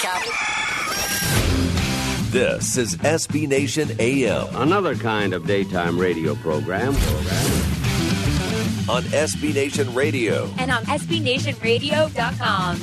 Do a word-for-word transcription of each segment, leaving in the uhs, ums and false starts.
Captain. This is S B Nation A M. Another kind of daytime radio program. On S B Nation Radio. And on S B Nation Radio dot com.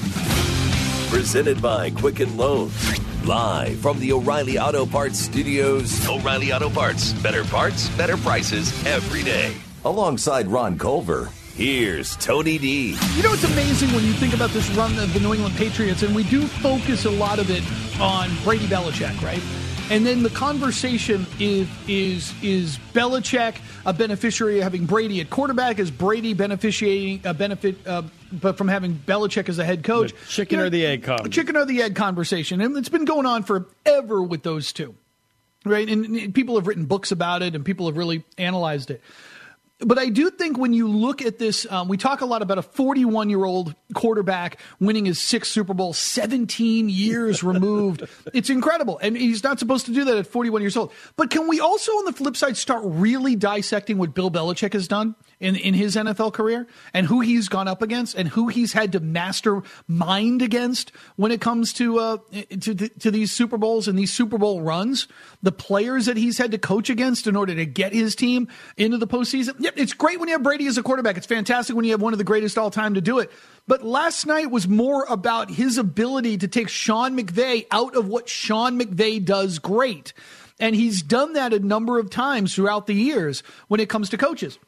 Presented by Quicken Loans. Live from the O'Reilly Auto Parts Studios. O'Reilly Auto Parts. Better parts, better prices every day. Alongside Ron Culver, here's Tony D. You know, it's amazing when you think about this run of the New England Patriots, and we do focus a lot of it on Brady Belichick, right? And then the conversation is is is Belichick a beneficiary of having Brady at quarterback? Is Brady beneficiating a benefit uh, but from having Belichick as a head coach? The chicken you know, or the egg conversation. Chicken or the egg conversation. And it's been going on forever with those two, right? And people have written books about it, and people have really analyzed it. But I do think when you look at this, um, we talk a lot about a forty-one-year-old quarterback winning his sixth Super Bowl, seventeen years removed. It's incredible. And he's not supposed to do that at forty-one years old. But can we also, on the flip side, start really dissecting what Bill Belichick has done in, in his N F L career and who he's gone up against and who he's had to mastermind against when it comes to, uh, to, to these Super Bowls and these Super Bowl runs? The players that he's had to coach against in order to get his team into the postseason. Yep, it's great when you have Brady as a quarterback. It's fantastic when you have one of the greatest all time to do it. But last night was more about his ability to take Sean McVay out of what Sean McVay does great. And he's done that a number of times throughout the years when it comes to coaches.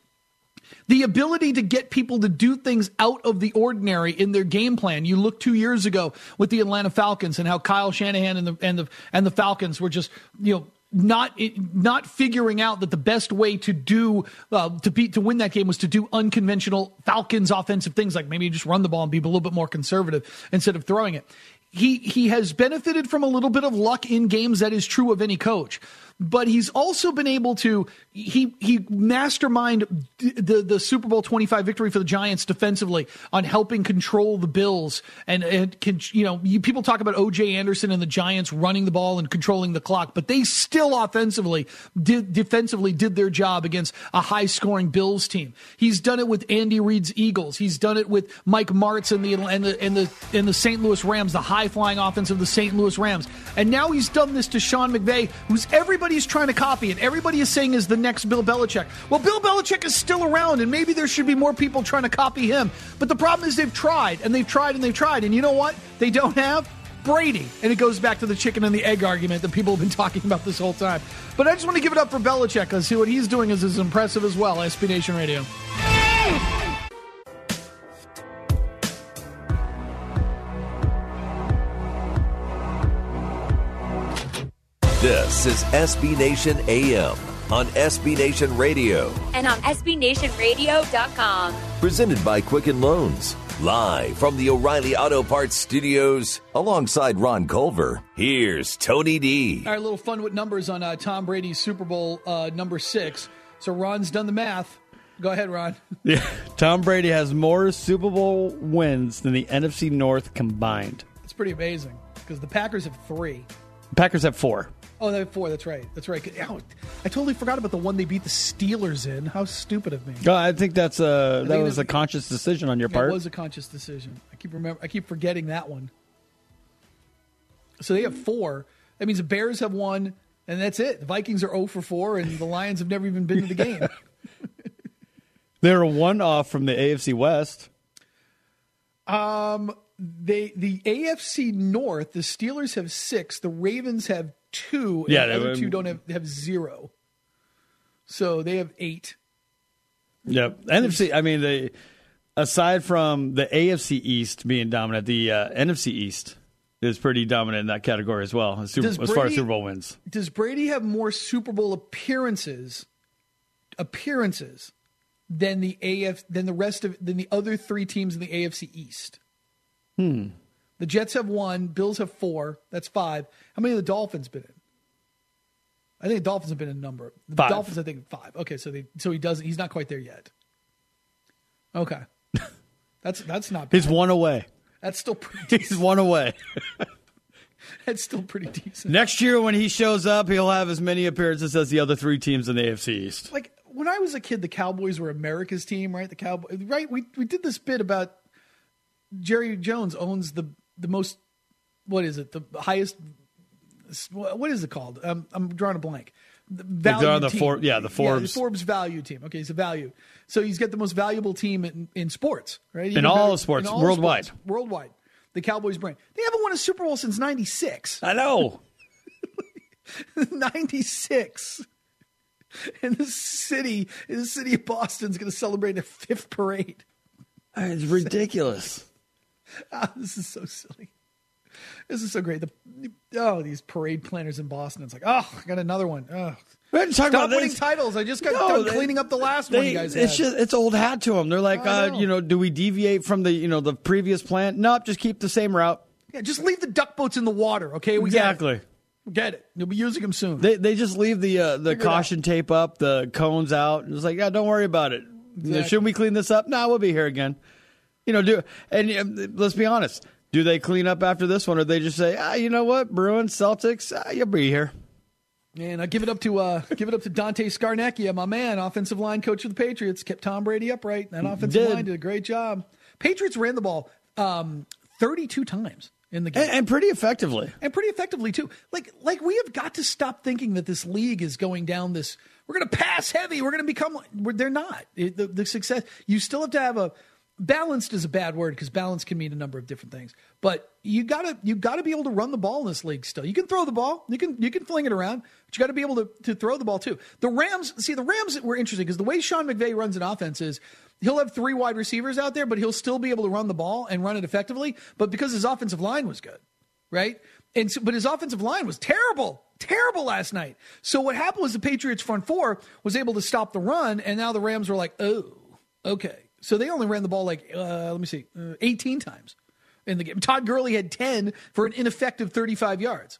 The ability to get people to do things out of the ordinary in their game plan. You look two years ago with the Atlanta Falcons and how Kyle Shanahan and the and the and the Falcons were just, you know, not not figuring out that the best way to do uh, to beat to win that game was to do unconventional Falcons offensive things, like maybe just run the ball and be a little bit more conservative instead of throwing it. He he has benefited from a little bit of luck in games. That is true of any coach. But he's also been able to he he mastermind the the Super Bowl twenty-five victory for the Giants defensively on helping control the Bills and and can, you know you, people talk about O J Anderson and the Giants running the ball and controlling the clock, but they still offensively did defensively did their job against a high scoring Bills team. He's done it with Andy Reid's Eagles. He's done it with Mike Martz and the and the and the and the Saint Louis Rams, the high flying offense of the Saint Louis Rams. And now he's done this to Sean McVay, who's everybody. He's trying to copy it. Everybody is saying is the next Bill Belichick. Well, Bill Belichick is still around, and maybe there should be more people trying to copy him. But the problem is they've tried, and they've tried, and they've tried. And you know what? They don't have Brady. And it goes back to the chicken and the egg argument that people have been talking about this whole time. But I just want to give it up for Belichick, because see what he's doing is as impressive as well. S B Nation Radio. This is S B Nation A M on S B Nation Radio. And on S B Nation Radio dot com. Presented by Quicken Loans. Live from the O'Reilly Auto Parts Studios. Alongside Ron Culver, here's Tony D. All right, a little fun with numbers on uh, Tom Brady's Super Bowl uh, number six. So Ron's done the math. Go ahead, Ron. Yeah, Tom Brady has more Super Bowl wins than the N F C North combined. It's pretty amazing because the Packers have three. The Packers have four. Oh, they have four. That's right. That's right. Oh, I totally forgot about the one they beat the Steelers in. How stupid of me. Oh, I think that's a I that think was a conscious decision on your yeah, part. It was a conscious decision. I keep remember. I keep forgetting that one. So they have four. That means the Bears have one, and that's it. The Vikings are zero for four, and the Lions have never even been to the game. They're one off from the A F C West. Um, they the A F C North. The Steelers have six. The Ravens have two. And yeah, the other um, two don't have have zero. So they have eight. Yep. N F C. I mean, they aside from the A F C East being dominant, the uh, N F C East is pretty dominant in that category as well, as, Super, as Brady, far as Super Bowl wins. Does Brady have more Super Bowl appearances appearances than the A F than the rest of than the other three teams in the A F C East? Hmm. The Jets have one. Bills have four. That's five. How many of the Dolphins been in? I think the Dolphins have been in a number. The five. Dolphins, I think five. Okay, so they so he doesn't. He's not quite there yet. Okay, that's that's not bad. He's one away. That's still pretty decent. He's one away. That's still pretty decent. Next year when he shows up, he'll have as many appearances as the other three teams in the A F C East. Like when I was a kid, the Cowboys were America's team, right? The Cowboys, right? We we did this bit about Jerry Jones owns the the most what is it? The highest. What is it called? Um, I'm drawing a blank. The value they're on the team. For, yeah, the Forbes. Yeah, the Forbes value team. Okay, it's a value. So he's got the most valuable team in, in sports, right? In all sports, in all worldwide. Sports, worldwide. The Cowboys brand. They haven't won a Super Bowl since ninety-six. I know. ninety-six. And the city, the city of Boston is going to celebrate a fifth parade. It's ridiculous. Oh, this is so silly. This is so great. The, oh, these parade planners in Boston. It's like, oh, I got another one. Oh. Stop Stop winning titles. I just got no, done they, cleaning up the last they, one you guys it's had. Just, it's old hat to them. They're like, uh, know. you know, do we deviate from the, you know, the previous plan? Nope, just keep the same route. Yeah, just leave the duck boats in the water, okay? We exactly. Get it. We get it. You'll be using them soon. They they just leave the uh, the caution tape up, the cones out. And it's like, yeah, don't worry about it. Exactly. Shouldn't we clean this up? No, we'll be here again. You know, do and uh, let's be honest. Do they clean up after this one, or they just say, ah, you know what, Bruins, Celtics, ah, you'll be here. And I give it up to uh, give it up to Dante Scarnecchia, my man, offensive line coach of the Patriots, kept Tom Brady upright. That offensive did. line did a great job. Patriots ran the ball um, thirty-two times in the game, and, and pretty effectively, and pretty effectively too. Like like we have got to stop thinking that this league is going down this. We're going to pass heavy. We're going to become. We're, they're not. It, the, the success. You still have to have a. Balanced is a bad word because balance can mean a number of different things. But you gotta you gotta be able to run the ball in this league still. You can throw the ball, you can you can fling it around, but you got to be able to, to throw the ball too. The Rams, see the Rams were interesting because the way Sean McVay runs an offense is he'll have three wide receivers out there, but he'll still be able to run the ball and run it effectively. But because his offensive line was good, right? And so, but his offensive line was terrible. Terrible last night. So what happened was the Patriots front four was able to stop the run, and now the Rams were like, oh, okay. So they only ran the ball like, uh, let me see, uh, eighteen times in the game. Todd Gurley had ten for an ineffective thirty-five yards.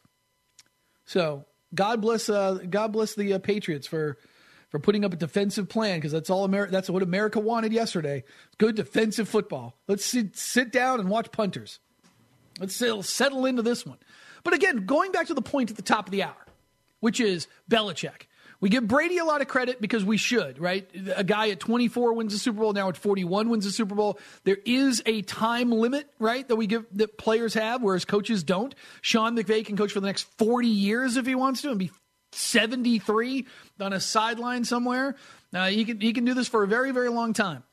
So God bless, uh, God bless the uh, Patriots for for putting up a defensive plan because that's all America. That's what America wanted yesterday. Good defensive football. Let's sit, sit down and watch punters. Let's settle, settle into this one. But again, going back to the point at the top of the hour, which is Belichick. We give Brady a lot of credit because we should, right? A guy at twenty-four wins a Super Bowl, now at forty-one wins a Super Bowl. There is a time limit, right, that we give that players have, whereas coaches don't. Sean McVay can coach for the next forty years if he wants to and be seventy-three on a sideline somewhere. Uh, he can he can do this for a very, very long time.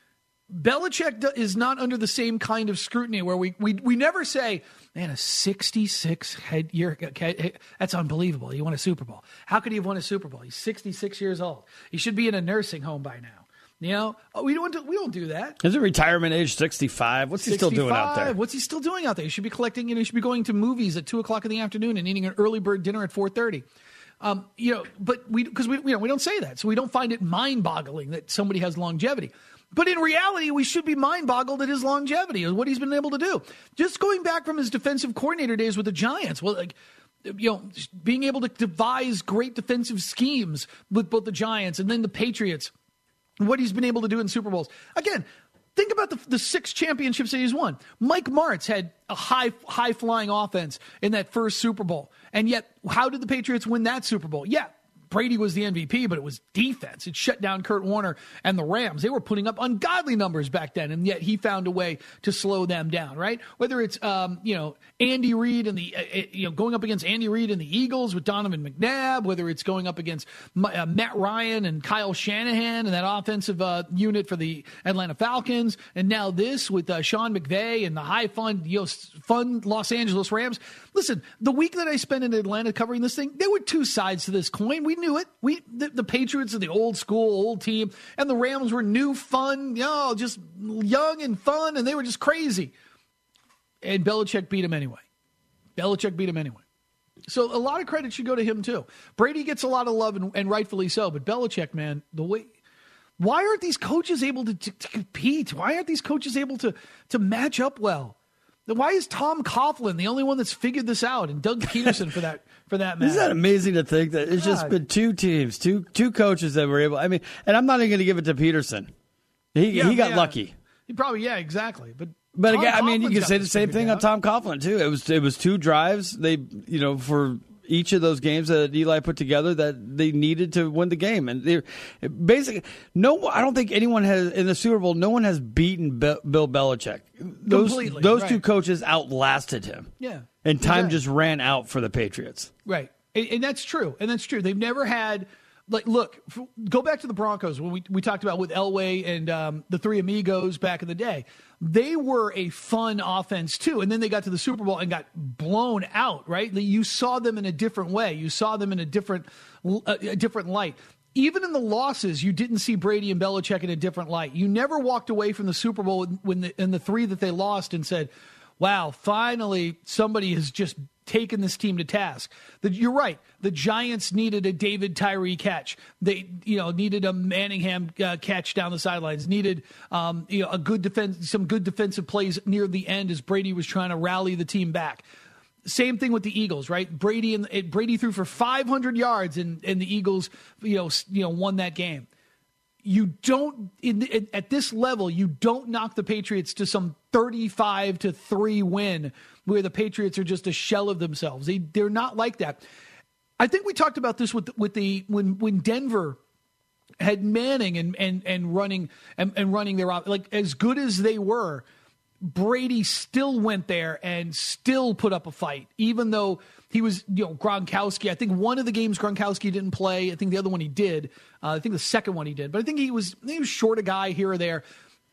Belichick is not under the same kind of scrutiny where we we, we never say, man, a sixty-six head year, okay, that's unbelievable. He won a Super Bowl. How could he have won a Super Bowl? He's sixty-six years old. He should be in a nursing home by now. You know, we don't do, we don't do that. Is it retirement age sixty-five? What's he still doing out there? What's he still doing out there? He should be collecting, you know, he should be going to movies at two o'clock in the afternoon and eating an early bird dinner at four thirty. Um, you know, but we, because we, you know, we don't say that. So we don't find it mind boggling that somebody has longevity. But in reality, we should be mind-boggled at his longevity, at what he's been able to do. Just going back from his defensive coordinator days with the Giants, well, like, you know, being able to devise great defensive schemes with both the Giants and then the Patriots, what he's been able to do in Super Bowls. Again, think about the, the six championships that he's won. Mike Martz had a high, high-flying offense in that first Super Bowl. And yet, how did the Patriots win that Super Bowl? Yeah. Brady was the M V P, but it was defense. It shut down Kurt Warner and the Rams. They were putting up ungodly numbers back then, and yet he found a way to slow them down, right? Whether it's, um, you know, Andy Reid and the, uh, you know, going up against Andy Reid and the Eagles with Donovan McNabb, whether it's going up against uh, Matt Ryan and Kyle Shanahan and that offensive uh, unit for the Atlanta Falcons, and now this with uh, Sean McVay and the high fun, you know, fun Los Angeles Rams. Listen, the week that I spent in Atlanta covering this thing, there were two sides to this coin. We knew it. We the, the Patriots are the old school, old team, and the Rams were new, fun, you know, just young and fun, and they were just crazy. And Belichick beat him anyway. Belichick beat him anyway. So a lot of credit should go to him too. Brady gets a lot of love, and, and rightfully so. But Belichick, man, the way. Why aren't these coaches able to, to, to compete? Why aren't these coaches able to to match up well? Why is Tom Coughlin the only one that's figured this out, and Doug Peterson for that for that matter? Isn't that amazing to think that it's God. just been two teams, two two coaches that were able? I mean, and I'm not even going to give it to Peterson. He yeah, he got yeah. lucky. He probably yeah exactly. But but Tom again, I mean, Coughlin's you can say the same thing out. on Tom Coughlin too. It was it was two drives. They you know for each of those games that Eli put together that they needed to win the game. And they basically, no, I don't think anyone has in the Super Bowl. No one has beaten Be- Bill Belichick. Those Completely, those right. two coaches outlasted him. Yeah, and time exactly. just ran out for the Patriots. Right, and, and that's true. And that's true. They've never had. Like, look, f- go back to the Broncos when we, we talked about with Elway and um, the Three Amigos back in the day. They were a fun offense, too. And then they got to the Super Bowl and got blown out, right? You saw them in a different way. You saw them in a different, uh, a different light. Even in the losses, you didn't see Brady and Belichick in a different light. You never walked away from the Super Bowl when the, in the three that they lost and said, wow, finally somebody has just taken this team to task. That you're right. The Giants needed a David Tyree catch. They, you know, needed a Manningham uh, catch down the sidelines. Needed, um, you know, a good defense, some good defensive plays near the end as Brady was trying to rally the team back. Same thing with the Eagles, right? Brady and it, Brady threw for five hundred yards, and and the Eagles, you know, you know, won that game. You don't in, in, at this level, you don't knock the Patriots to some thirty-five to three win where the Patriots are just a shell of themselves. They they're not like that. I think we talked about this with with the when when Denver had Manning and and and running and, and running their like as good as they were. Brady still went there and still put up a fight, even though he was, you know, Gronkowski. I think one of the games Gronkowski didn't play. I think the other one he did. Uh, I think the second one he did. But I think he was he was short a guy here or there.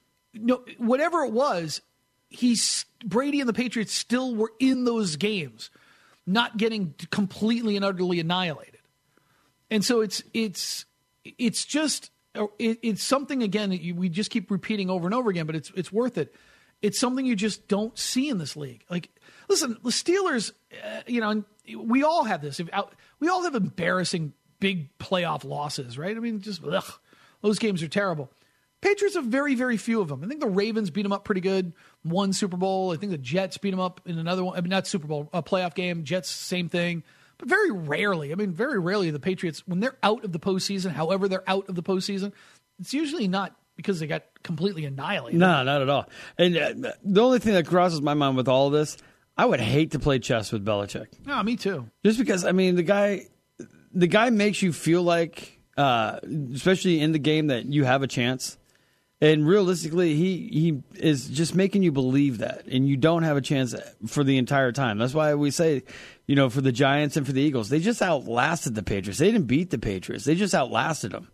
No, whatever it was, he's Brady and the Patriots still were in those games, not getting completely and utterly annihilated. And so it's it's it's just it, it's something again that you, we just keep repeating over and over again, but it's it's worth it. It's something you just don't see in this league. Like, listen, the Steelers, uh, you know, we all have this. We all have embarrassing big playoff losses, right? I mean, just ugh, those games are terrible. Patriots have very, very few of them. I think the Ravens beat them up pretty good. One Super Bowl. I think the Jets beat them up in another one. I mean, not Super Bowl, a playoff game. Jets, same thing. But very rarely, I mean, very rarely the Patriots, when they're out of the postseason, however they're out of the postseason, it's usually not because they got completely annihilated. No, not at all. And uh, the only thing that crosses my mind with all of this, I would hate to play chess with Belichick. No, me too. Just because, I mean, the guy, the guy makes you feel like, uh, especially in the game, that you have a chance. And realistically, he he is just making you believe that, and you don't have a chance for the entire time. That's why we say, you know, for the Giants and for the Eagles, they just outlasted the Patriots. They didn't beat the Patriots. They just outlasted them.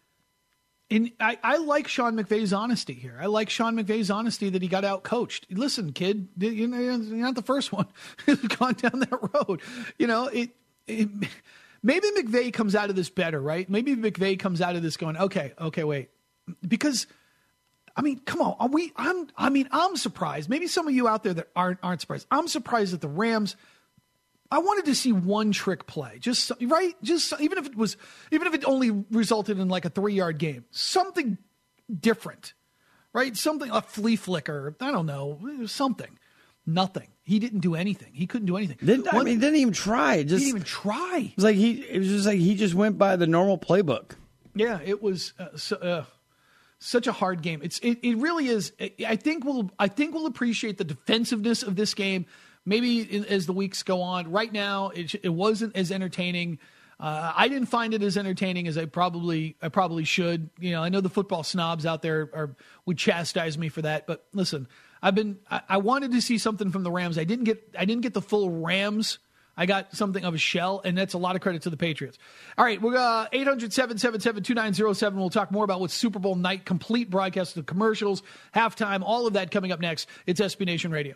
And I, I like Sean McVay's honesty here. I like Sean McVay's honesty that he got out coached. Listen, kid, you know, you're not the first one who's gone down that road. You know, it, it. Maybe McVay comes out of this better, right? Maybe McVay comes out of this going, okay, okay, wait, because I mean, come on, are we? I'm. I mean, I'm surprised. Maybe some of you out there that aren't aren't surprised. I'm surprised that the Rams. I wanted to see one trick play, just right, just even if it was, even if it only resulted in like a three-yard game, something different, right? Something a flea flicker, I don't know, something, nothing. He didn't do anything. He couldn't do anything. Didn't, I mean, didn't even try. Just, he didn't even try. It was like he. It was just like he just went by the normal playbook. Yeah, it was uh, so, uh, such a hard game. It's it, it really is. I think we'll I think we'll appreciate the defensiveness of this game. Maybe as the weeks go on. Right now, it, it wasn't as entertaining. Uh, I didn't find it as entertaining as I probably I probably should. You know, I know the football snobs out there are would chastise me for that, but listen, I've been I, I wanted to see something from the Rams. I didn't get I didn't get the full Rams. I got something of a shell, and that's a lot of credit to the Patriots. All right, we're uh, eight hundred, seven seven seven, two nine zero seven. We'll talk more about what's Super Bowl night, complete broadcast of the commercials, halftime, all of that coming up next. It's S B Nation Radio.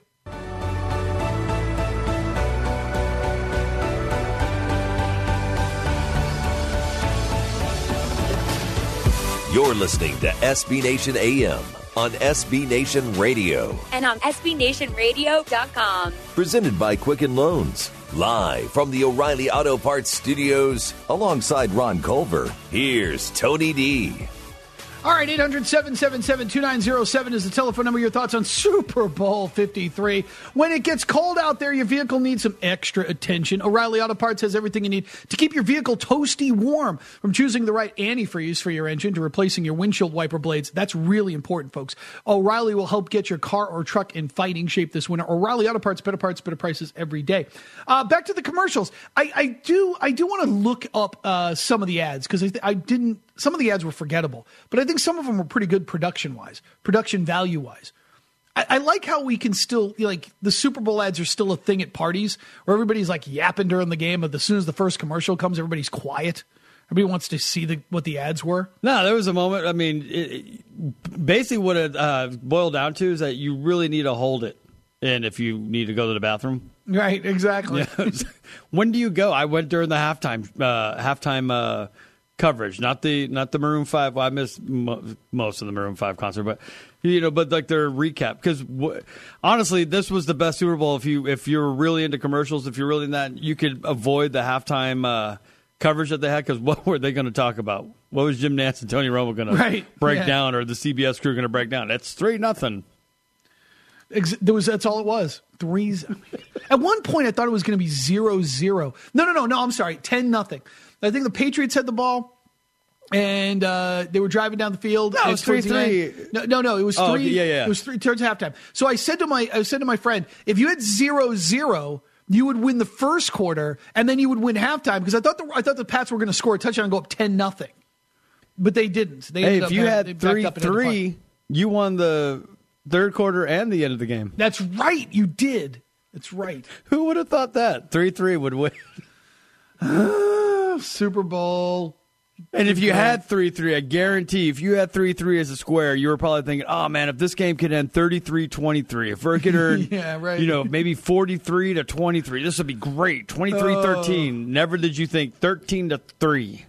You're listening to S B Nation A M on S B Nation Radio. And on S B Nation Radio dot com. Presented by Quicken Loans. Live from the O'Reilly Auto Parts Studios, alongside Ron Culver, here's Tony D. All right, eight hundred, seven seven seven, two nine zero seven is the telephone number. Your thoughts on Super Bowl fifty-three. When it gets cold out there, your vehicle needs some extra attention. O'Reilly Auto Parts has everything you need to keep your vehicle toasty warm. From choosing the right antifreeze for your engine to replacing your windshield wiper blades. That's really important, folks. O'Reilly will help get your car or truck in fighting shape this winter. O'Reilly Auto Parts, better parts, better prices every day. Uh, back to the commercials. I, I do I do want to look up uh, some of the ads because I, I didn't. Some of the ads were forgettable, but I think some of them were pretty good production-wise, production value-wise. I, I like how we can still, like, the Super Bowl ads are still a thing at parties where everybody's, like, yapping during the game, but as soon as the first commercial comes, everybody's quiet. Everybody wants to see the, what the ads were. No, there was a moment, I mean, it, it, basically what it uh, boiled down to is that you really need to hold it in if you need to go to the bathroom. Right, exactly. Yeah. When do you go? I went during the halftime uh, halftime uh coverage, not the not the Maroon five. Well, I missed mo- most of the Maroon five concert, but you know, but like their recap. Because w- honestly, this was the best Super Bowl. If you if you're really into commercials, if you're really in that, you could avoid the halftime uh, coverage that they had. Because what were they going to talk about? What was Jim Nantz and Tony Romo going right. to break yeah. down, or the C B S crew going to break down? It's three nothing. Ex- there was that's all it was. Three. At one point, I thought it was going to be zero zero. No, no, no, no. I'm sorry. Ten nothing. I think the Patriots had the ball, and uh, they were driving down the field. No, it was three three. No, no, no, it was three. Oh, yeah, yeah. It was three towards halftime. So I said to my, I said to my friend, if you had zero zero, you would win the first quarter, and then you would win halftime because I thought the I thought the Pats were going to score a touchdown and go up ten nothing, but they didn't. They hey, ended if up you having, had they three up and had to three, punt. you won the third quarter and the end of the game. That's right, you did. That's right. Who would have thought that three three would win? Super Bowl. And if you had three three, I guarantee if you had three three as a square, you were probably thinking, oh, man, if this game could end thirty-three twenty-three, if we could earn, yeah, right. you know, maybe forty-three to twenty-three, this would be great. twenty-three thirteen. Oh. Never did you think thirteen to three.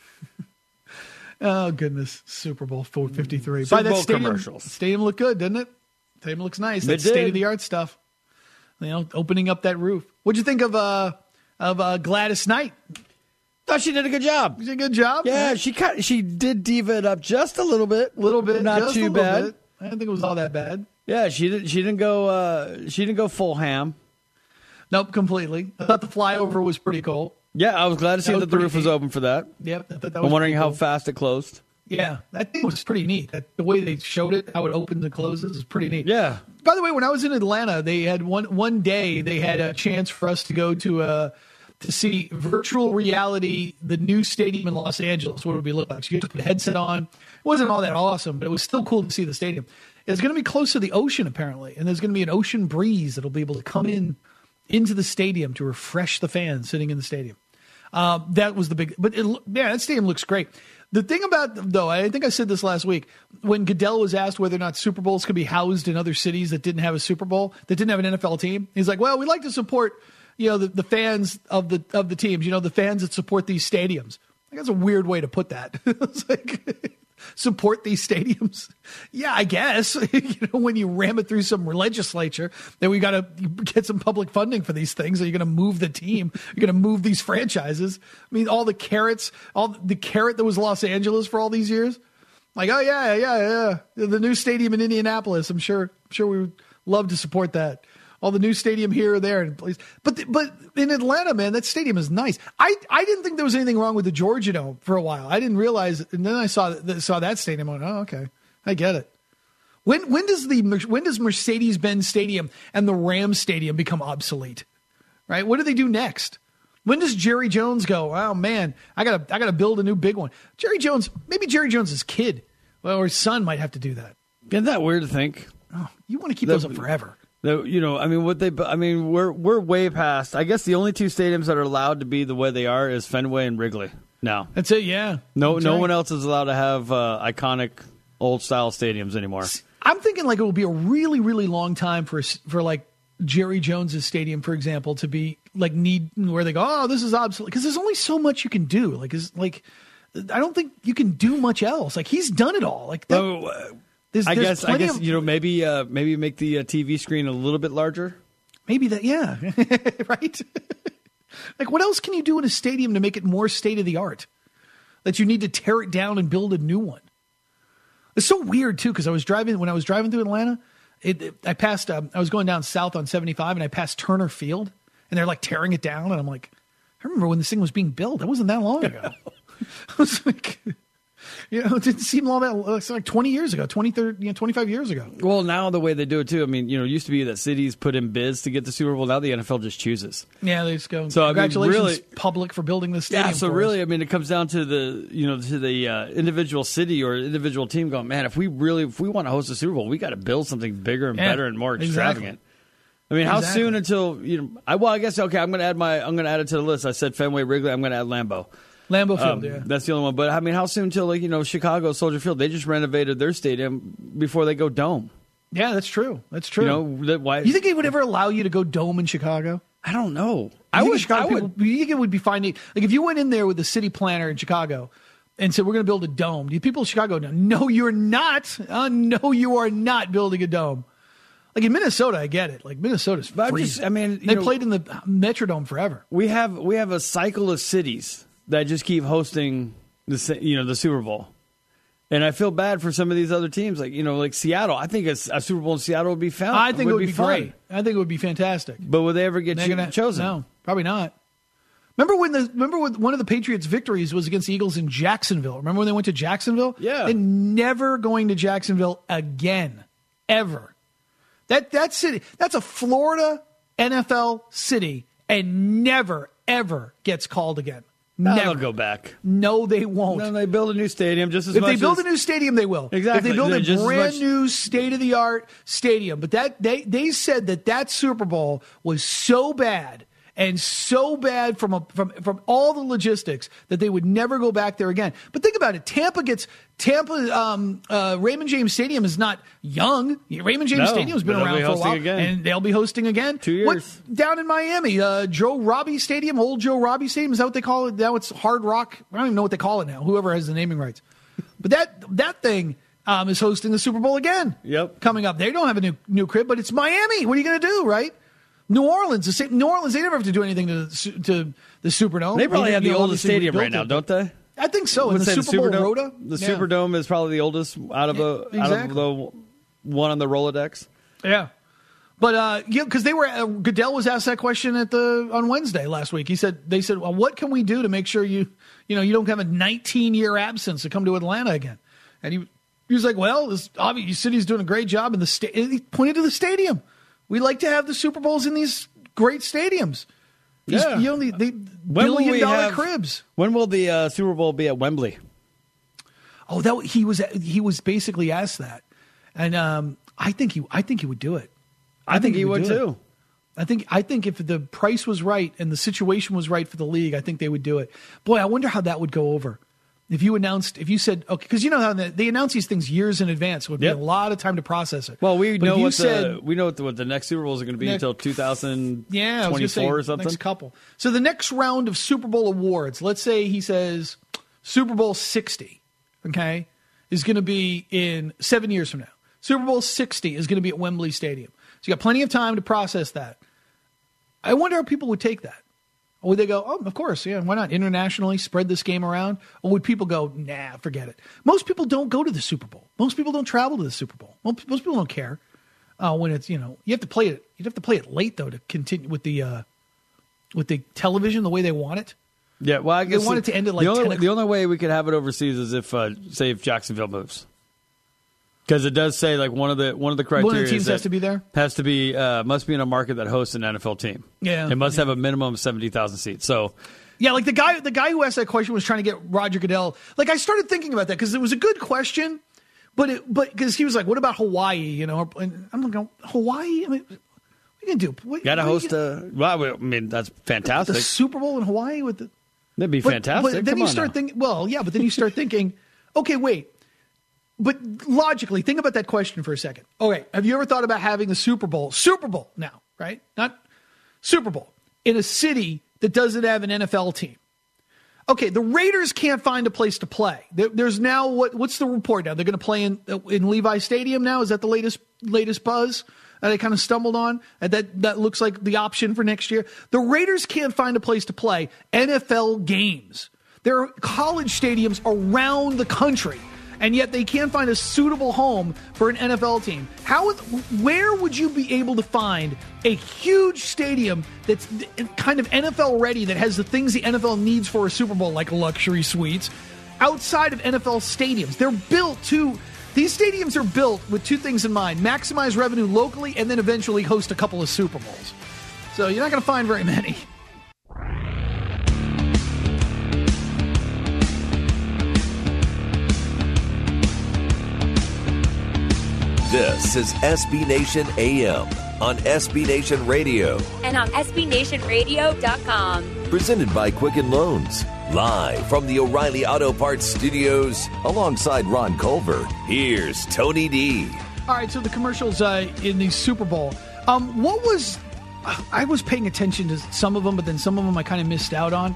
Oh, goodness. Super Bowl four fifty-three. Super By that Bowl stadium, commercials. Stadium looked good, didn't it? Stadium looks nice. That's state-of-the-art stuff. You know, opening up that roof. What'd you think of uh, of uh, Gladys Knight? Thought she did a good job. She did a good job. Yeah, right? she kind of, she did diva it up just a little bit, little bit, not just too a little bad. Bit. I didn't think it was all that bad. Yeah, she didn't. She didn't go. Uh, she didn't go full ham. Nope, completely. I thought the flyover was pretty cool. Yeah, I was glad to see that, that the roof neat. was open for that. Yep, I thought that I'm was wondering how cool. fast it closed. Yeah, that thing was pretty neat. That, the way they showed it, how it opens and closes, is pretty neat. Yeah. By the way, when I was in Atlanta, they had one one day they had a chance for us to go to a. to see virtual reality, the new stadium in Los Angeles, what it would be look like. So you had to put a headset on. It wasn't all that awesome, but it was still cool to see the stadium. It's going to be close to the ocean, apparently, and there's going to be an ocean breeze that'll be able to come in into the stadium to refresh the fans sitting in the stadium. Uh, that was the big – but, it, yeah, that stadium looks great. The thing about – though, I think I said this last week, when Goodell was asked whether or not Super Bowls could be housed in other cities that didn't have a Super Bowl, that didn't have an N F L team, he's like, well, we like to support – you know, the, the fans of the of the teams, you know, the fans that support these stadiums. Like, that's a weird way to put that. It's like, support these stadiums? Yeah, I guess. You know, when you ram it through some legislature, then we got to get some public funding for these things. Are you going to move the team? You're going to move these franchises? I mean, all the carrots, all the carrot that was Los Angeles for all these years. Like, oh, yeah, yeah, yeah. The new stadium in Indianapolis, I'm sure, I'm sure we would love to support that. All the new stadium here or there, and please, but the, but in Atlanta, man, that stadium is nice. I, I didn't think there was anything wrong with the Georgia Dome for a while. I didn't realize, and then I saw saw that stadium. I went, oh, okay, I get it. When when does the when does Mercedes-Benz Stadium and the Rams Stadium become obsolete? Right? What do they do next? When does Jerry Jones go? Oh man, I gotta I gotta build a new big one. Jerry Jones, maybe Jerry Jones's kid, well, or his son might have to do that. Isn't that weird to think? Oh, you want to keep the, those up forever. The, you know, I mean, what they, I mean, we're we're way past. I guess the only two stadiums that are allowed to be the way they are is Fenway and Wrigley. Now that's it. Yeah, no, that's no right. one else is allowed to have uh, iconic old style stadiums anymore. I'm thinking like it will be a really, really long time for for like Jerry Jones's stadium, for example, to be like need where they go, oh, this is obsolete, because there's only so much you can do. Like, is like, I don't think you can do much else. Like, he's done it all. Like that. Oh, uh, There's, I there's guess I guess of, you know maybe uh, maybe make the uh, T V screen a little bit larger. Maybe that, yeah, right. Like, what else can you do in a stadium to make it more state of the art? That you need to tear it down and build a new one. It's so weird too because I was driving when I was driving through Atlanta. It, it, I passed. Um, I was going down south on seventy-five, and I passed Turner Field, and they're like tearing it down, and I'm like, I remember when this thing was being built. That wasn't that long ago. I was like, you know, it didn't seem all that. It's like twenty years ago, twenty, thirty, you know, twenty-five years ago. Well, now the way they do it too. I mean, you know, it used to be that cities put in bids to get the Super Bowl. Now the N F L just chooses. Yeah, they just go. So, congratulations, I mean, really, public, for building this stadium. Yeah. So for really, us. I mean, it comes down to the you know to the uh, individual city or individual team going, man, if we really if we want to host a Super Bowl, we got to build something bigger and Yeah, better and more extravagant. exactly. I mean, how Exactly. soon until you know? I well, I guess okay. I'm going to add my. I'm going to add it to the list. I said Fenway, Wrigley. I'm going to add Lambeau. Lambeau Field, Um, yeah. That's the only one. But I mean, how soon until like you know Chicago Soldier Field? They just renovated their stadium before they go dome. Yeah, that's true. That's true. You know that why? You think they would ever allow you to go dome in Chicago? I don't know. You I think would. Chicago I would. people, you think it would be fine? to- Like if you went in there with the city planner in Chicago and said, we're going to build a dome. Do people in Chicago know? No, you're not. Uh, no, you are not building a dome. Like in Minnesota, I get it. Like Minnesota's But I'm freezing. just- I mean, you they know- played in the Metrodome forever. We have we have a cycle of cities that just keep hosting the sa- you know the Super Bowl, and I feel bad for some of these other teams, like you know like Seattle. I think a, a Super Bowl in Seattle would be found. I think it would be, fun. great. I think it would be fantastic. But would they ever get They're cho- gonna- chosen? No, probably not. Remember when the remember when one of the Patriots' victories was against the Eagles in Jacksonville? Remember when they went to Jacksonville? Yeah. They're never going to Jacksonville again, ever. That that city, that's a Florida N F L city, and never ever gets called again. No, Never they'll go back. No, they won't. No, they build a new stadium just as If much they build as, a new stadium, they will. Exactly. If they build They're a just as brand much- new state of the art stadium, but that they they said that that Super Bowl was so bad and so bad from a, from from all the logistics that they would never go back there again. But think about it: Tampa gets Tampa. Um, uh, Raymond James Stadium is not young. Raymond James No, Stadium's been but they'll around be for a hosting while, again. and they'll be hosting again. Two years. What, down in Miami, uh, Joe Robbie Stadium, old Joe Robbie Stadium, is that what they call it? Now it's Hard Rock. I don't even know what they call it now. Whoever has the naming rights, but that that thing. Um, is hosting the Super Bowl again. Yep. Coming up. They don't have a new new crib, but it's Miami. What are you going to do, right? New Orleans. The same, New Orleans, they never have to do anything to the, su- to the Superdome. They probably You have know, the oldest obviously we stadium built right now, it. don't they? I think so. Would In the say Super Bowl Superdome- Rhoda. The Yeah. Superdome is probably the oldest out of the Yeah, out of exactly. the one on the Rolodex. Yeah. But uh, yeah, because they were uh, Goodell was asked that question at the on Wednesday last week. He said they said, "Well, what can we do to make sure you you know you don't have a nineteen year absence to come to Atlanta again?" And he he was like, "Well, this obviously your city's doing a great job in the sta-. He pointed to the stadium. We like to have the Super Bowls in these great stadiums. These, Yeah. you know, the, the When will billion we dollar have- cribs." When will the uh, Super Bowl be at Wembley? Oh, that he was he was basically asked that, and um, I think he I think he would do it. I, think, he would do it. too. I think I think if the price was right and the situation was right for the league, I think they would do it. Boy, I wonder how that would go over. If you announced, if you said, okay, because you know how they, they announce these things years in advance, so it would Yep. be a lot of time to process it. Well, we But know if you what said, the we know what the, what the next Super Bowls are going to be Next- until two thousand yeah, I was gonna say twenty-four or something. next couple. So the next round of Super Bowl awards, let's say he says Super Bowl sixty, okay, is going to be in seven years from now. Super Bowl sixty is going to be at Wembley Stadium. So you got plenty of time to process that. I wonder how people would take that. Or would they go, oh, of course, yeah, why not? Internationally, spread this game around? Or would people go, nah, forget it? Most people don't go to the Super Bowl. Most people don't travel to the Super Bowl. Most, most people don't care uh, when it's, you know, you have to play it. You'd have to play it late, though, to continue with the uh, with the television the way they want it. Yeah, well, I guess want it to end at, like, the only ten the only way we could have it overseas is if, uh, say, if Jacksonville moves, because it does say like one of the one of the criteria One of the teams is that has to be there? has to be uh, must be in a market that hosts an N F L team. Yeah, it must yeah. have a minimum of seventy thousand seats. So Yeah, like the guy the guy who asked that question was trying to get Roger Goodell. Like I started thinking about that because it was a good question, but it, but because he was like, "What about Hawaii?" You know, and I'm like, Hawaii. I mean, what are you gonna do? What, got to what are you host gonna- a. Well, I mean that's fantastic. the Super Bowl in Hawaii with the. That'd be But, fantastic. But then Come you on start now. thinking. Well, yeah, but then you start thinking, okay, wait. But logically, think about that question for a second. Okay, have you ever thought about having the Super Bowl, Super Bowl now, right? Not Super Bowl, in a city that doesn't have an N F L team? Okay, the Raiders can't find a place to play. There, there's now what? What's the report now? They're going to play in in Levi Stadium now. Is that the latest latest buzz that I kind of stumbled on? And that that looks like the option for next year. The Raiders can't find a place to play N F L games. There are college stadiums around the country. and yet they can't find a suitable home for an N F L team. How? Where would you be able to find a huge stadium that's kind of N F L ready, that has the things the N F L needs for a Super Bowl, like luxury suites, outside of N F L stadiums? They're built to... These stadiums are built with two things in mind: maximize revenue locally and then eventually host a couple of Super Bowls. So you're not going to find very many. This is S B Nation A M on S B Nation Radio. And on S B Nation Radio dot com. Presented by Quicken Loans. Live from the O'Reilly Auto Parts Studios, alongside Ron Culver, here's Tony D. All right, so the commercials uh, in the Super Bowl. Um, what was... I was paying attention to some of them, but then some of them I kind of missed out on.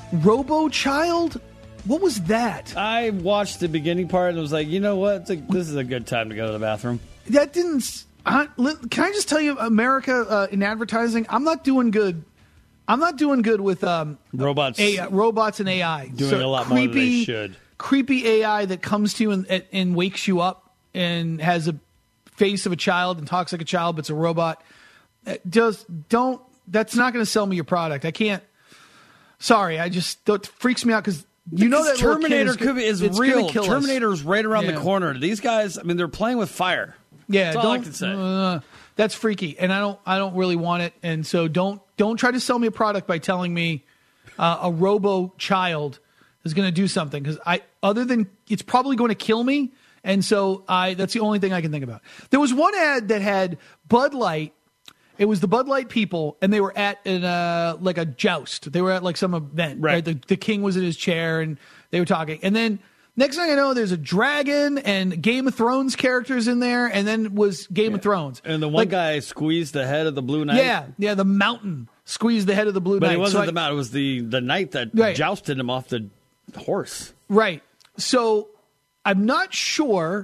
Robo-Child? What was that? I watched the beginning part and was like, you know what? It's like, this is a good time to go to the bathroom. That didn't... Uh, can I just tell you, America uh, in advertising, I'm not doing good. I'm not doing good with um, robots, A I, robots and A I. Doing so a lot creepy, more than they should. Creepy A I that comes to you and, and wakes you up and has a face of a child and talks like a child, but it's a robot. Just don't. That's not going to sell me your product. I can't. Sorry, I just it freaks me out because you know that Terminator is, could be, is real. Terminator's right around yeah. the corner. These guys, I mean, they're playing with fire. Yeah, that's all don't, I can say. Uh, that's freaky, and I don't. I don't really want it. And so don't. Don't try to sell me a product by telling me uh, a robo child is going to do something, because I, other than it's probably going to kill me, and so I. That's the only thing I can think about. There was one ad that had Bud Light. It was the Bud Light people, and they were at an, uh, like a joust. They were at like some event. Right. right? The, the king was in his chair, and they were talking. And then next thing I know, there's a dragon and Game of Thrones characters in there, and then was Game yeah. of Thrones. And the one like, guy squeezed the head of the Blue Knight. Yeah, yeah, the mountain squeezed the head of the Blue but Knight. But it wasn't so the I, mountain. It was the, the knight that right. jousted him off the horse. Right. So I'm not sure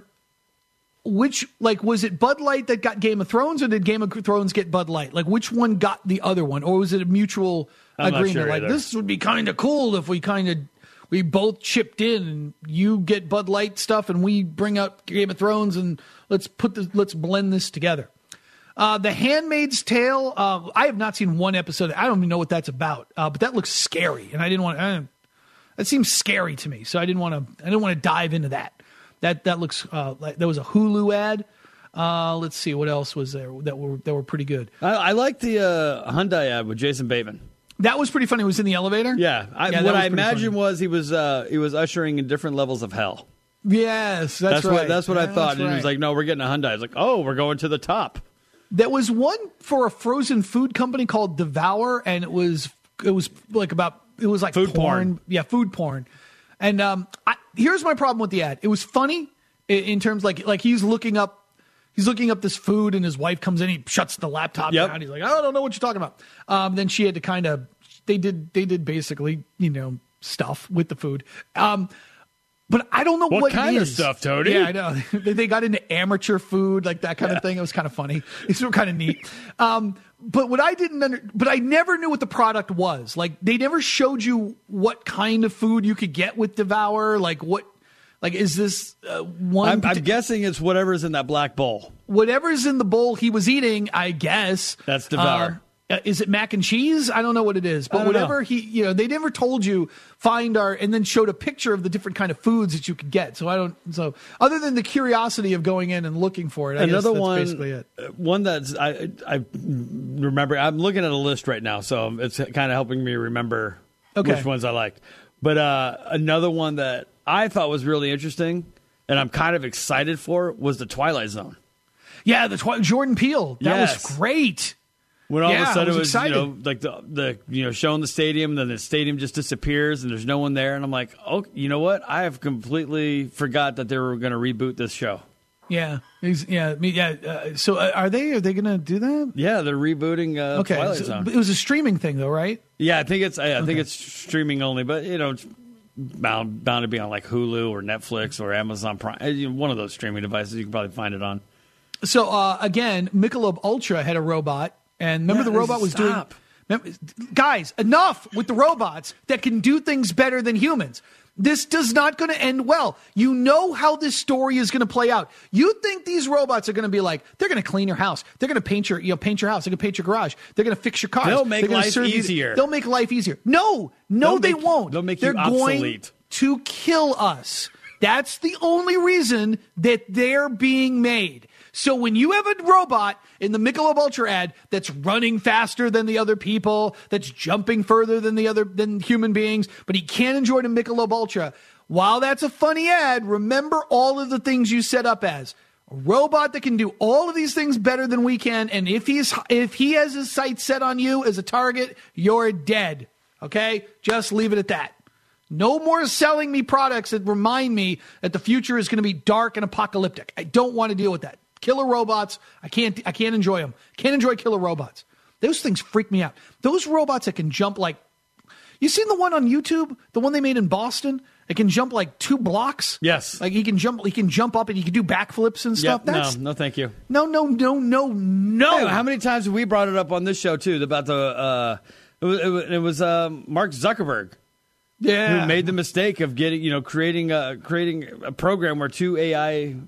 which, like, was it Bud Light that got Game of Thrones, or did Game of Thrones get Bud Light? Like, which one got the other one? Or was it a mutual I'm agreement? not sure like, either. This would be kind of cool if we kind of, we both chipped in and you get Bud Light stuff and we bring up Game of Thrones and let's put this, let's blend this together. Uh, The Handmaid's Tale. Uh, I have not seen one episode. I don't even know what that's about, uh, but that looks scary. And I didn't want to, that seems scary to me. So I didn't want to, I didn't want to dive into that. That that looks uh, like there was a Hulu ad. Uh, let's see what else was there that were that were pretty good. I, I like the uh, Hyundai ad with Jason Bateman. That was pretty funny. He was in the elevator. Yeah, I, yeah what I imagine funny. was he was uh, he was ushering in different levels of hell. Yes, that's, that's right. What, that's what yeah, I thought. And right. he was like, "No, we're getting a Hyundai." I was like, "Oh, we're going to the top." There was one for a frozen food company called Devour, and it was it was like about it was like food porn. porn. Yeah, food porn. And um, I, here's my problem with the ad. It was funny. In terms like like he's looking up he's looking up this food, and his wife comes in, he shuts the laptop yep. down. He's like, I don't know what you're talking about. Um, then she had to kind of they did they did basically, you know, stuff with the food. Um, but I don't know what, what kind it of is. stuff, Tony. Yeah, I know. they got into amateur food, like that kind yeah. of thing. It was kind of funny. These were kind of neat. Um, but what I didn't under, but I never knew what the product was. Like they never showed you what kind of food you could get with Devour. Like what. Like, is this uh, one? I'm, I'm guessing it's whatever's in that black bowl. Whatever's in the bowl he was eating, I guess. That's Devour. Uh, is it mac and cheese? I don't know what it is. But whatever know. he, you know, they never told you, find our, and then showed a picture of the different kind of foods that you could get. So I don't, so other than the curiosity of going in and looking for it, I Another guess that's one, basically it. One that's, I, I remember, I'm looking at a list right now, so it's kind of helping me remember okay. which ones I liked. But uh, another one that I thought was really interesting, and I'm kind of excited for, was the Twilight Zone. Yeah, the Twi- Jordan Peele. That yes. was great. When all yeah, of a sudden was it was, excited. you know, like the the you know showing the stadium, then the stadium just disappears and there's no one there, and I'm like, oh, you know what? I have completely forgot that they were going to reboot this show. Yeah, He's, yeah, yeah. Uh, so uh, are they? Are they going to do that? Yeah, they're rebooting uh, okay. Twilight so, Zone. It was a streaming thing, though, right? Yeah, I think it's. I, I okay. think it's streaming only, but you know, it's bound bound to be on like Hulu or Netflix or Amazon Prime, one of those streaming devices. You can probably find it on. So uh, again, Michelob Ultra had a robot, and remember yeah, the robot was stop. doing. Guys, enough with the robots that can do things better than humans. This does not going to end well. You know how this story is going to play out. You think these robots are going to be like, they're going to clean your house. They're going to paint your, you know, paint your house. They're going to paint your garage. They're going to fix your cars. They'll make life easier. You, they'll make life easier. No, no, they'll they make, won't. They'll make they're you obsolete. going to kill us. That's the only reason that they're being made. So when you have a robot in the Michelob Ultra ad that's running faster than the other people, that's jumping further than the other than human beings, but he can't enjoy the Michelob Ultra, while that's a funny ad, remember all of the things you set up as. A robot that can do all of these things better than we can, and if he's if he has his sights set on you as a target, you're dead. Okay? Just leave it at that. No more selling me products that remind me that the future is going to be dark and apocalyptic. I don't want to deal with that. Killer robots, I can't I can't enjoy them. Can't enjoy killer robots. Those things freak me out. Those robots that can jump like, you seen the one on YouTube? The one they made in Boston? It can jump like two blocks. Yes. Like he can jump he can jump up and he can do backflips and stuff. Yep, That's, no, no thank you. No, no, no, no, no. Hey, how many times have we brought it up on this show too about the uh it was, it was, it was um, Mark Zuckerberg. Yeah. Who made the mistake of getting, you know, creating a creating a program where two A I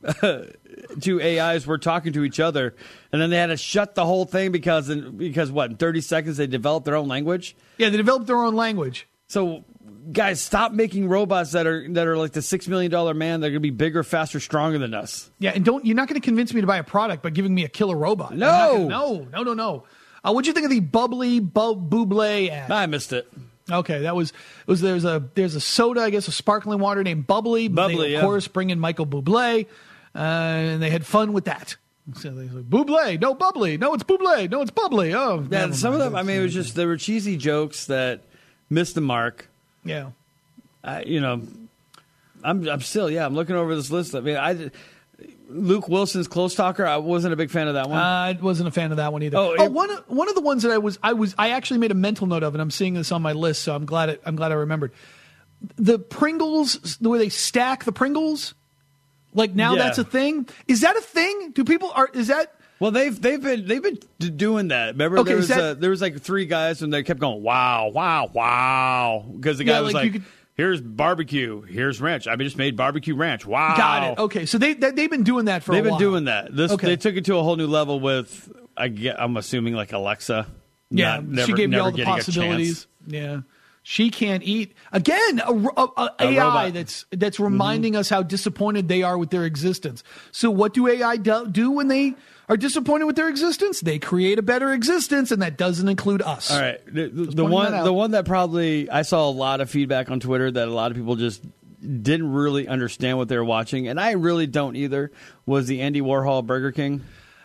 two A Is were talking to each other, and then they had to shut the whole thing because because what, in thirty seconds they developed their own language? Yeah, they developed their own language. So guys, stop making robots that are that are like the six million dollar man. They're going to be bigger, faster, stronger than us. Yeah, and don't you're not going to convince me to buy a product by giving me a killer robot. No, gonna, no, no, no, no. Uh, what'd you think of the bubbly bu- Buble ad? I missed it. Okay, that was it was there's a there's a soda, I guess, a sparkling water named Bubbly. Bubbly, they, of yeah. course, bring in Michael Bublé, uh, and they had fun with that. So they like, Bublé, no Bubbly, no it's Bublé, no it's Bubbly. Oh, yeah. Some of them, I mean, it was just there were cheesy jokes that missed the mark. Yeah, I, you know, I'm I'm still yeah. I'm looking over this list. I mean, I Luke Wilson's Close Talker. I wasn't a big fan of that one. Uh, I wasn't a fan of that one either. Oh, oh it, one one of the ones that I was I was I actually made a mental note of, and I'm seeing this on my list, so I'm glad it, I'm glad I remembered. The Pringles, the way they stack the Pringles, like now yeah. that's a thing. Is that a thing? Do people are is that? Well, they've they've been they've been doing that. Remember, Okay, there was that, uh, there was like three guys, and they kept going, "Wow, wow, wow," because the guy yeah, was like, like, you could, "Here's barbecue, here's ranch. I just made barbecue ranch. Wow." Got it. Okay, so they, they they've been doing that for They've a been while. doing that. This Okay. they took it to a whole new level with. I get, I'm assuming like Alexa. Yeah, not, never, she gave me never all the getting a possibilities. chance. Yeah. She can't eat again. A, a, a, A A I robot. that's that's reminding Mm-hmm. us how disappointed they are with their existence. So what do A I do, do when they are disappointed with their existence? They create a better existence, and that doesn't include us. All right, the, the, the pointing one that out. the one that probably I saw a lot of feedback on Twitter that a lot of people just didn't really understand what they were watching, and I really don't either. Was the Andy Warhol Burger King?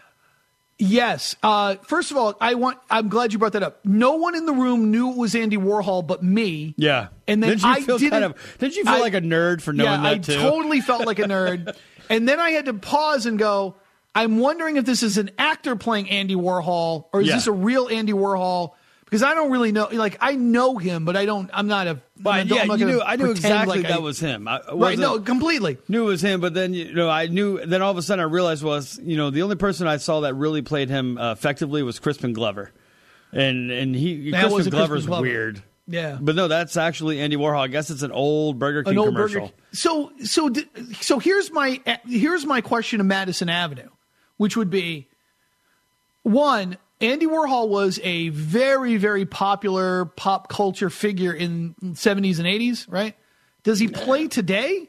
Yes. Uh, first of all, I want. I'm glad you brought that up. No one in the room knew it was Andy Warhol, but me. Yeah. And then did you I feel didn't. kind of? Did you feel I- like a nerd for knowing yeah, that I too? totally felt like a nerd. And then I had to pause and go, I'm wondering if this is an actor playing Andy Warhol, or is Yeah. this a real Andy Warhol? Because I don't really know. Like, I know him, but I don't. I'm not a. But I'm not- yeah, I'm not you gonna knew. I knew pretend exactly like that I- was him. I Right? wasn't- No, completely. knew it was him, but then you know I knew. Then all of a sudden I realized was you know the only person I saw that really played him uh, effectively was Crispin Glover, and and he That Crispin was a Glover's Crispin Glover. weird. Yeah. But no, that's actually Andy Warhol. I guess it's an old Burger King An old commercial. Burger. So so di- so here's my here's my question to Madison Avenue, which would be one. Andy Warhol was a very, very popular pop culture figure in seventies and eighties, right? Does he play today?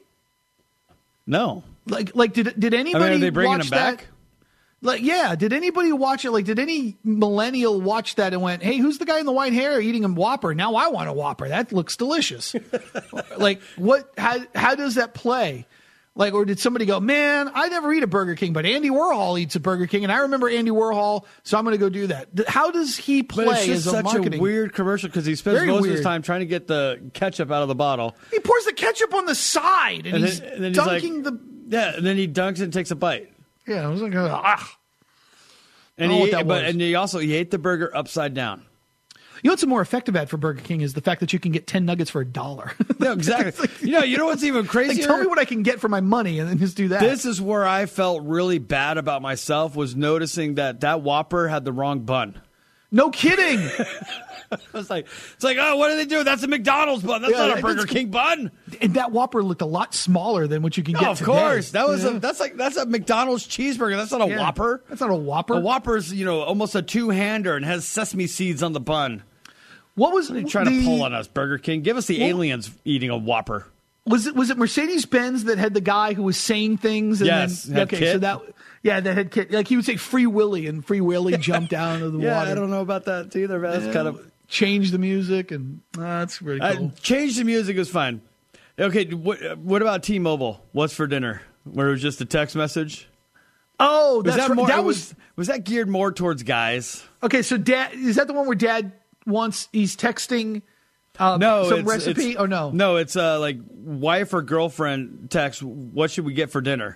No, Like, like did did I anybody mean, are they bringing watch him back? that? Like, yeah, did anybody watch it? Like, did any millennial watch that and went, "Hey, who's the guy in the white hair eating a Whopper? Now I want a Whopper. That looks delicious." Like, what? How how does that play? Like, or did somebody go, "Man, I never eat a Burger King, but Andy Warhol eats a Burger King, and I remember Andy Warhol, so I'm going to go do that." Th- How does he play But it's as just a such marketing? a weird commercial because he spends Very most of weird. his time trying to get the ketchup out of the bottle, He pours the ketchup on the side, and, and he's then, and then he's like, dunking the. yeah, and then he dunks it and takes a bite. Yeah, I was like, ah. And I don't know he, what that but was. and he also he ate the burger upside down. You know what's a more effective ad for Burger King is the fact that you can get ten nuggets for a dollar. No, exactly. you know, you know what's even Like, crazier? tell me what I can get for my money, and then just do that. This is where I felt really bad about myself was noticing that that Whopper had the wrong bun. No kidding. It's like, it's like, oh, what do they do? That's a McDonald's bun. That's Yeah, not a Burger King bun. And that Whopper looked a lot smaller than what you can No, get of today. course. That was Yeah. a that's like that's a McDonald's cheeseburger. That's not a Yeah. Whopper. That's not a Whopper. A Whopper's, you know, almost a two-hander and has sesame seeds on the bun. What was What are you trying the, to pull on us, Burger King? Give us the Well- aliens eating a Whopper. Was it was it Mercedes Benz that had the guy who was saying things? And Yes, Then, had okay, Kit. so that yeah, that had Kit. Like he would say Free Willy, and Free Willy jumped down into the Yeah, water. I don't know about that either. But that's Yeah, kind of change the music, and uh, that's really cool. uh, change the music is fine. Okay, what what about T-Mobile? What's for dinner? Where it was just a text message. oh, Was that's that right. more? that it was was was that geared more towards guys? okay. So dad, is that the one where dad wants he's texting? Uh, No, some it's, recipe it's- or no? No, it's uh, like wife or girlfriend text. What should we get for dinner?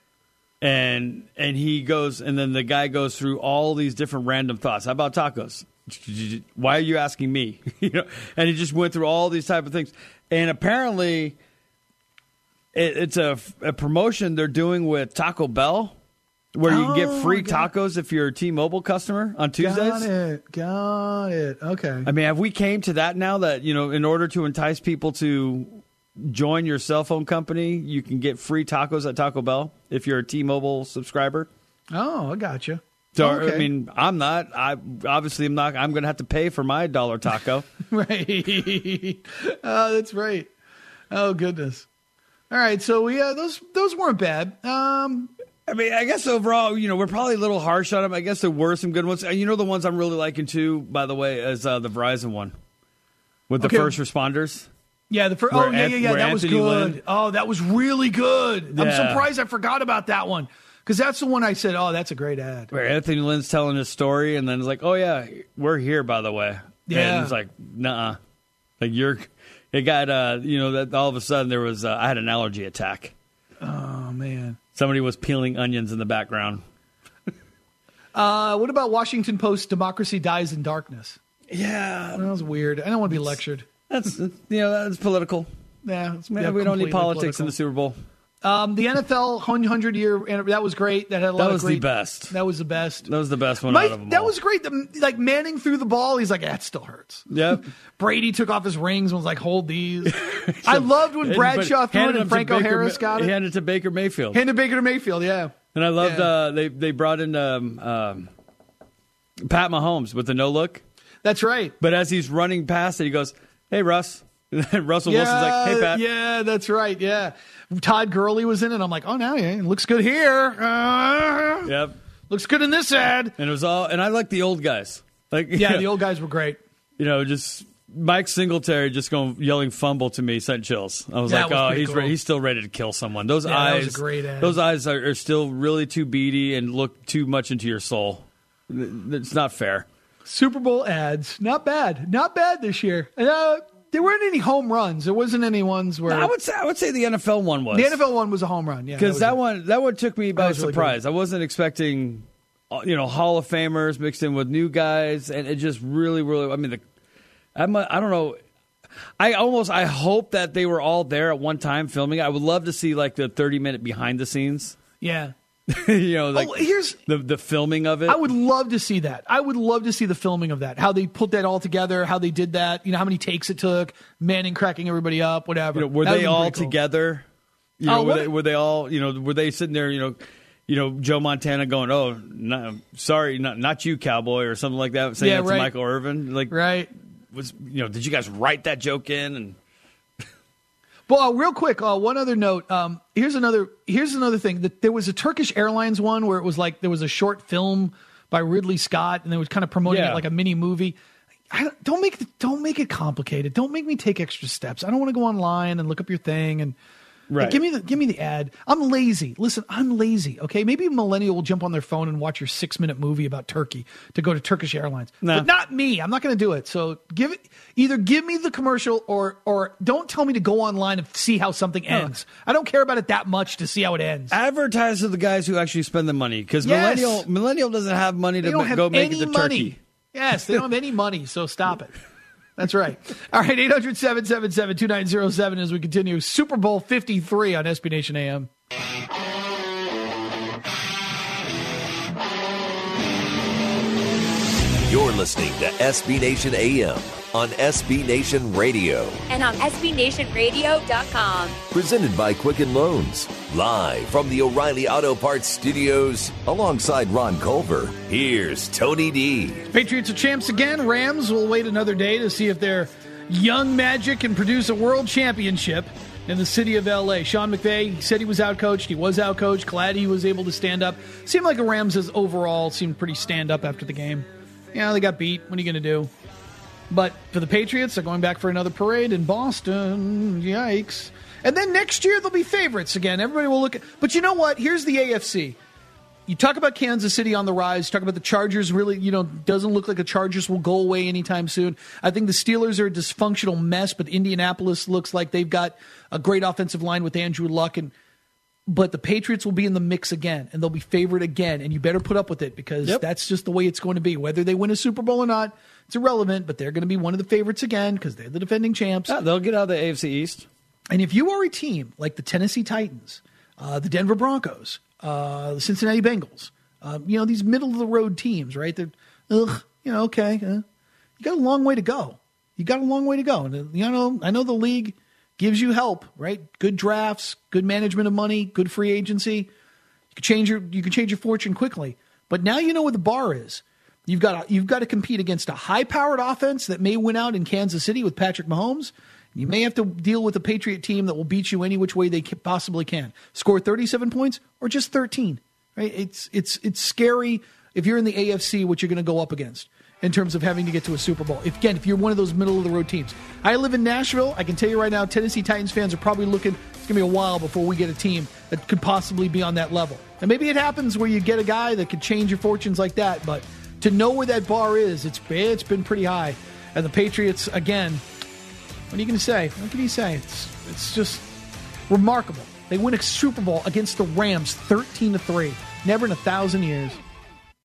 And and he goes, and then the guy goes through all these different random thoughts. How about tacos? Why are you asking me? You know, and he just went through all these type of things. And apparently, it, it's a, a promotion they're doing with Taco Bell, where you can get Oh, free got- tacos if you're a T-Mobile customer on Tuesdays. Got it. Got it. Okay. I mean, have we came to that now that, you know, in order to entice people to join your cell phone company, you can get free tacos at Taco Bell if you're a T-Mobile subscriber? Oh, I got you. So, Okay. I mean, I'm not. I obviously am not. I'm going to have to pay for my dollar taco. Right. Oh, that's right. Oh, goodness. All right. So we uh, those those weren't bad. Um, I mean, I guess overall, you know, we're probably a little harsh on them. I guess there were some good ones. You know, the ones I'm really liking too, by the way, is uh, the Verizon one with the Okay. first responders. yeah. The first. Where Oh, yeah, yeah, Anth- yeah. where That was Anthony good. Lynn- Oh, that was really good. I'm Yeah. surprised I forgot about that one because that's the one I said. Oh, that's a great ad. Where Anthony Lynn's telling his story, and then it's like, "Oh yeah, we're here, by the way." Yeah. and it's like, "Nuh-uh." Like you're, it got, uh, you know, that all of a sudden there was, uh, I had an allergy attack. Oh man. Somebody was peeling onions in the background. Uh, what about Washington Post? Democracy dies in darkness. Yeah, That was weird. I don't want to be lectured. that's you know that's political. Yeah, it's, Man, yeah, we don't need completely politics in political. the Super Bowl. Um, the N F L hundred year, that was great. That had a lot That of was the great, best. That was the best. That was the best one Mike, out of them that all. was great. The, like Manning threw the ball. He's like, ah, it still hurts. Yep. Brady took off his rings and was like, hold these. I loved when And- Bradshaw but threw it handed and them to Franco Baker Harris Ma- got He it. handed it to Baker Mayfield. Handed Baker to Mayfield, yeah. And I loved Yeah. uh, they they brought in um, um, Pat Mahomes with the no look. That's right. But as he's running past it, he goes, "Hey, Russ." And Russell Yeah, Wilson's like, "Hey, Pat." yeah, that's right. Yeah. Todd Gurley was in it. I'm like, oh, now yeah, it looks good here. Uh, Yep. Looks good in this ad. And it was all, and I like the old guys. Like, Yeah, the old guys were great. you know, just Mike Singletary just going yelling fumble to me sent chills. I was That like, was oh, pretty he's cool. re- he's still ready to kill someone. Those Yeah, eyes, that was a great ad. those eyes are, are still really too beady and look too much into your soul. It's not fair. Super Bowl ads, not bad, not bad this year. Uh, there weren't any home runs. There wasn't any ones where I would say I would say the N F L one was the N F L one was a home run. Yeah, because that, was one that one took me by was really surprise. I wasn't expecting, uh, you know, Hall of Famers mixed in with new guys, and it just really, really. I mean, the I'm a, I don't know. I almost I hope that they were all there at one time filming. I would love to see like the thirty minute behind the scenes. yeah. you know, like Oh, here's- the the filming of it. I would love to see that. I would love to see the filming of that. How they put that all together. How they did that. You know, how many takes it took. Manning cracking everybody up. Whatever. You know, were That they would've been all pretty cool. together? You know, Oh, were what- they, were they all? You know, were they sitting there? You know, you know, Joe Montana going, "Oh, no, sorry, not not you, cowboy," or something like that, saying Yeah, it to right. Michael Irvin. Like, Right. was you know, did you guys write that joke in? And Well, uh, real quick, uh, one other note. Um, here's another. Here's another thing. That there was a Turkish Airlines one where it was like there was a short film by Ridley Scott, and they was kind of promoting Yeah. it like a mini movie. I don't, don't make it, don't make it complicated. Don't make me take extra steps. I don't want to go online and look up your thing and Right. like, give me the give me the ad. I'm lazy. Listen, I'm lazy. Okay, maybe a millennial will jump on their phone and watch your six minute movie about Turkey to go to Turkish Airlines, No. but not me. I'm not going to do it. So give it either give me the commercial or or don't tell me to go online and see how something ends. I don't care about it that much to see how it ends. advertise to the guys who actually spend the money because Yes. millennial millennial doesn't have money They to don't ma- have go make it any to money. Turkey. Yes, they don't have any money, so stop it. That's right. All right, eight hundred, seven seven seven, two nine zero seven as we continue. Super Bowl fifty-three on S B Nation A M. You're You're listening to S B Nation A M on S B Nation Radio. And on S B Nation Radio dot com. Presented by Quicken Loans. Live from the O'Reilly Auto Parts Studios alongside Ron Culver. Here's Tony D. Patriots are champs again. Rams will wait another day to see if their young magic can produce a world championship in the city of L A. Sean McVay said he was outcoached. He was outcoached. Glad he was able to stand up. Seemed like the Rams as overall seemed pretty stand up after the game. Yeah, they got beat. What are you going to do? But for the Patriots, they're going back for another parade in Boston. Yikes. And then next year, they'll be favorites again. Everybody will look at... But you know what? Here's the A F C. You talk about Kansas City on the rise. Talk about the Chargers really, you know, doesn't look like the Chargers will go away anytime soon. I think the Steelers are a dysfunctional mess, but Indianapolis looks like they've got a great offensive line with Andrew Luck. And But the Patriots will be in the mix again, and they'll be favored again. And you better put up with it because yep. that's just the way it's going to be. Whether they win a Super Bowl or not, it's irrelevant, but they're going to be one of the favorites again because they're the defending champs. Yeah, they'll get out of the A F C East. And if you are a team like the Tennessee Titans, uh, the Denver Broncos, uh, the Cincinnati Bengals, uh, you know, these middle-of-the-road teams, right? They're, ugh, you know, okay. Uh, you got a long way to go. You got a long way to go. And, you know, I know the league gives you help, right? Good drafts, good management of money, good free agency. You can change your you can change your fortune quickly. But now you know where the bar is. You've got to, you've got to compete against a high-powered offense that may win out in Kansas City with Patrick Mahomes. You may have to deal with a Patriot team that will beat you any which way they possibly can. Score thirty-seven points or just thirteen. Right? It's it's it's scary if you're in the A F C what you're going to go up against in terms of having to get to a Super Bowl. If, again, if you're one of those middle-of-the-road teams. I live in Nashville. I can tell you right now, Tennessee Titans fans are probably looking, it's going to be a while before we get a team that could possibly be on that level. And maybe it happens where you get a guy that could change your fortunes like that, but to know where that bar is, it's it's been pretty high. And the Patriots, again, what are you going to say? What can you say? It's it's just remarkable. They win a Super Bowl against the Rams thirteen to three. Never in a thousand years.